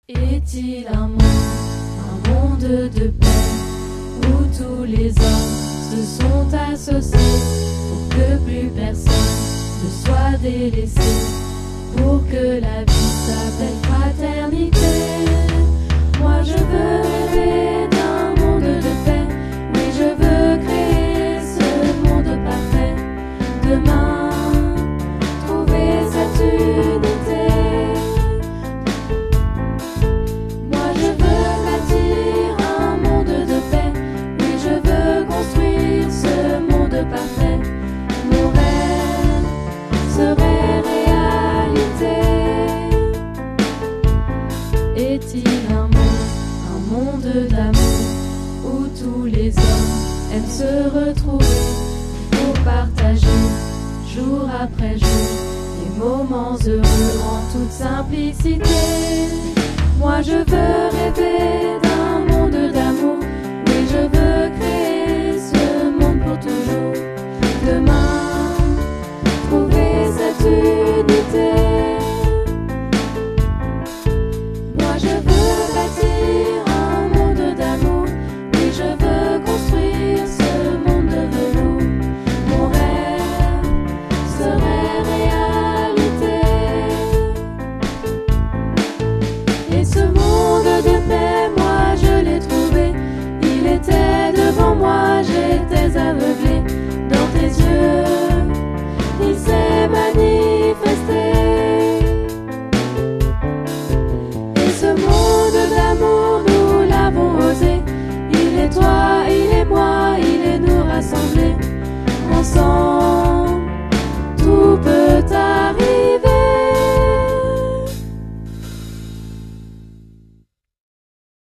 Est-il un monde de paix, où tous les hommes se sont associés pour que plus personne ne soit délaissé, pour que la vie s'appelle fraternité? Moi je veux rêver d'un monde de paix, oui je veux créer ce monde parfait. Demain, trouver cette unité. Moi je veux bâtir un monde de paix, oui je veux construire ce monde parfait. Nos rêves seraient réalité. Est-il un monde d'amour, où tous les hommes aiment se retrouver pour partager jour après jour des moments heureux en toute simplicité? Moi je veux rêver